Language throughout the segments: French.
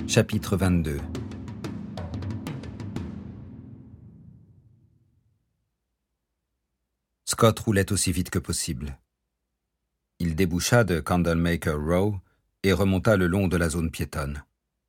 Chapitre 22. Scott roulait aussi vite que possible. Il déboucha de Candlemaker Row et remonta le long de la zone piétonne.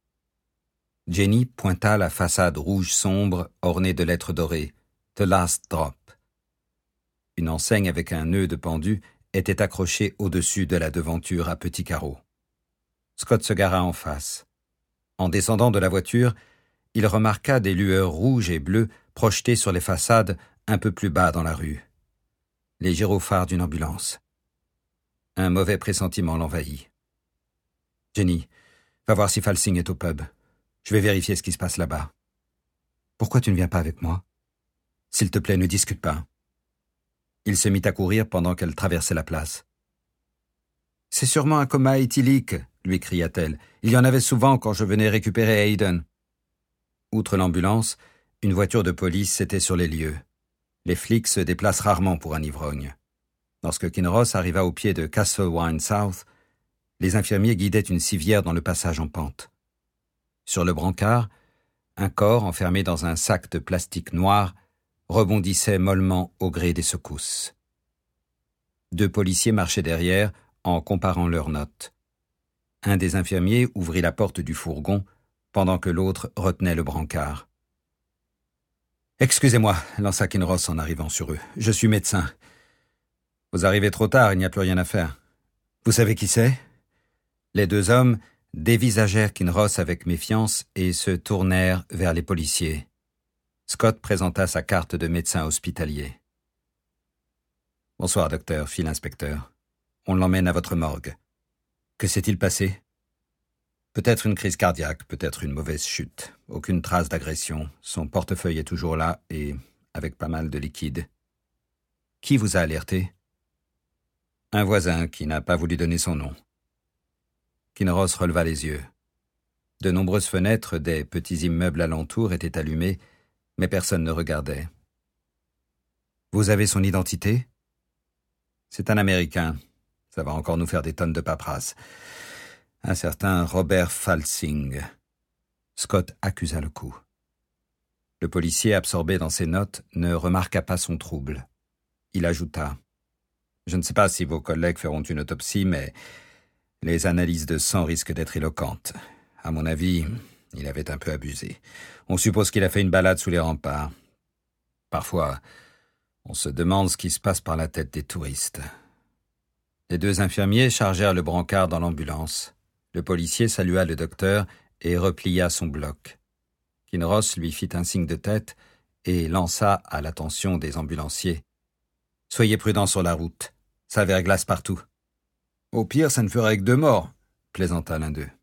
Jenny pointa la façade rouge sombre ornée de lettres dorées, « The Last Drop ». Une enseigne avec un nœud de pendu était accrochée au-dessus de la devanture à petits carreaux. Scott se gara en face. En descendant de la voiture, il remarqua des lueurs rouges et bleues projetées sur les façades un peu plus bas dans la rue. Les gyrophares d'une ambulance. Un mauvais pressentiment l'envahit. « Jenny, va voir si Falsing est au pub. Je vais vérifier ce qui se passe là-bas. »« Pourquoi tu ne viens pas avec moi ? » ?»« S'il te plaît, ne discute pas. » Il se mit à courir pendant qu'elle traversait la place. « C'est sûrement un coma éthylique, » lui cria-t-elle. « Il y en avait souvent quand je venais récupérer Hayden. » Outre l'ambulance, une voiture de police était sur les lieux. Les flics se déplacent rarement pour un ivrogne. Lorsque Kinross arriva au pied de Castlewine South, les infirmiers guidaient une civière dans le passage en pente. Sur le brancard, un corps enfermé dans un sac de plastique noir rebondissait mollement au gré des secousses. 2 policiers marchaient derrière en comparant leurs notes. Un des infirmiers ouvrit la porte du fourgon pendant que l'autre retenait le brancard. « Excusez-moi » lança Kinross en arrivant sur eux. « Je suis médecin. »« Vous arrivez trop tard, il n'y a plus rien à faire. »« Vous savez qui c'est ?» Les 2 hommes dévisagèrent Kinross avec méfiance et se tournèrent vers les policiers. Scott présenta sa carte de médecin hospitalier. « Bonsoir, docteur, fit l'inspecteur. On l'emmène à votre morgue. Que s'est-il passé ? » Peut-être une crise cardiaque, peut-être une mauvaise chute. Aucune trace d'agression. Son portefeuille est toujours là et avec pas mal de liquide. Qui vous a alerté ? Un voisin qui n'a pas voulu donner son nom. Kinross releva les yeux. De nombreuses fenêtres des petits immeubles alentours étaient allumées, mais personne ne regardait. Vous avez son identité ? C'est un Américain. Ça va encore nous faire des tonnes de paperasse. Un certain Robert Falsing. Scott accusa le coup. Le policier, absorbé dans ses notes, ne remarqua pas son trouble. Il ajouta : « Je ne sais pas si vos collègues feront une autopsie, mais les analyses de sang risquent d'être éloquentes. À mon avis, il avait un peu abusé. On suppose qu'il a fait une balade sous les remparts. Parfois, on se demande ce qui se passe par la tête des touristes. » Les 2 infirmiers chargèrent le brancard dans l'ambulance. Le policier salua le docteur et replia son bloc. Kinross lui fit un signe de tête et lança à l'attention des ambulanciers : « Soyez prudents sur la route. Ça verglace partout. »« Au pire, ça ne ferait que 2 morts, » plaisanta l'un d'eux.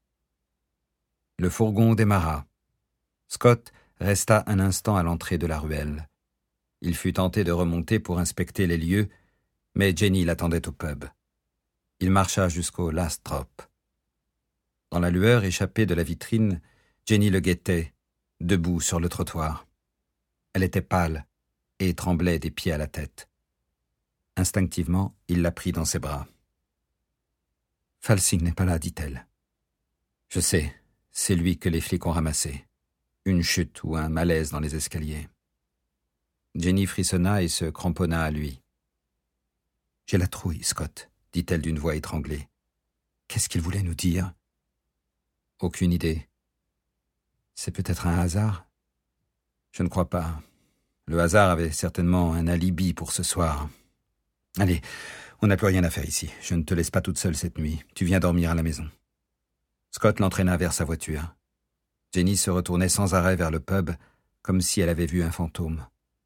Le fourgon démarra. Scott resta un instant à l'entrée de la ruelle. Il fut tenté de remonter pour inspecter les lieux, mais Jenny l'attendait au pub. Il marcha jusqu'au Last Drop. Dans la lueur échappée de la vitrine, Jenny le guettait, debout sur le trottoir. Elle était pâle et tremblait des pieds à la tête. Instinctivement, il la prit dans ses bras. « Falsing n'est pas là, dit-elle. »« Je sais, c'est lui que les flics ont ramassé. Une chute ou un malaise dans les escaliers. » Jenny frissonna et se cramponna à lui. « J'ai la trouille, Scott, » dit-elle d'une voix étranglée. « Qu'est-ce qu'il voulait nous dire ?»« Aucune idée. C'est peut-être un hasard ? Je ne crois pas. Le hasard avait certainement un alibi pour ce soir. Allez, on n'a plus rien à faire ici. Je ne te laisse pas toute seule cette nuit. Tu viens dormir à la maison. » Scott l'entraîna vers sa voiture. Jenny se retournait sans arrêt vers le pub, comme si elle avait vu un fantôme.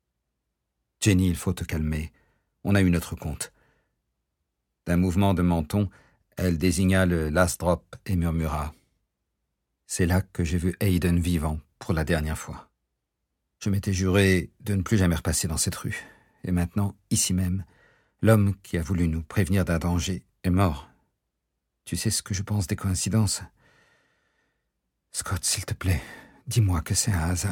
« Jenny, il faut te calmer. On a eu notre compte. » D'un mouvement de menton, elle désigna le Last Drop et murmura : « C'est là que j'ai vu Hayden vivant pour la dernière fois. Je m'étais juré de ne plus jamais repasser dans cette rue. Et maintenant, ici même, l'homme qui a voulu nous prévenir d'un danger est mort. Tu sais ce que je pense des coïncidences ? Scott, s'il te plaît, dis-moi que c'est un hasard. »